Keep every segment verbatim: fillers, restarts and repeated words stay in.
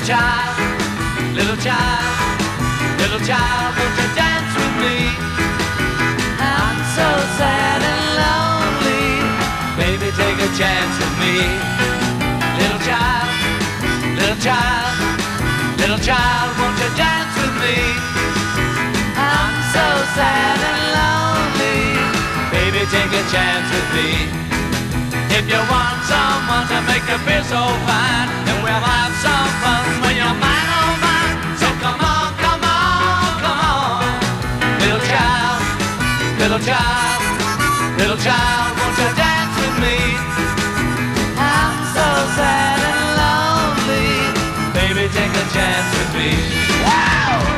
child, little child, little child, won't you dance with me? I'm so sad and lonely, baby, take a chance with me. Little child, little child, little child, won't you dance with me? I'm so sad and lonely, baby, take a chance with me. If you want someone to make you feel so fine, then we'll have some fun when you're mine, oh mine. So come on, come on, come on. Little child, little child, little child, won't you dance with me? I'm so sad and lonely, baby, take a chance with me. Wow!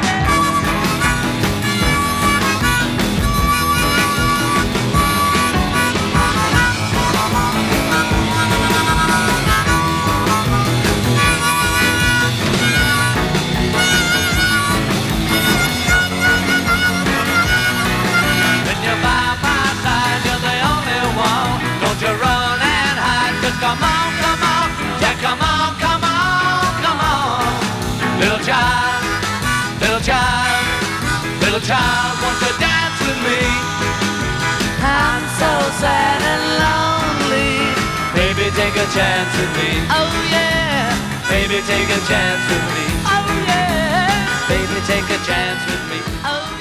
Come on, come on, yeah, come on, come on, come on. Little child, little child, little child, won't you dance with me? I'm so sad and lonely, baby, take a chance with me. Oh yeah, baby, take a chance with me. Oh yeah, baby, take a chance with me. Oh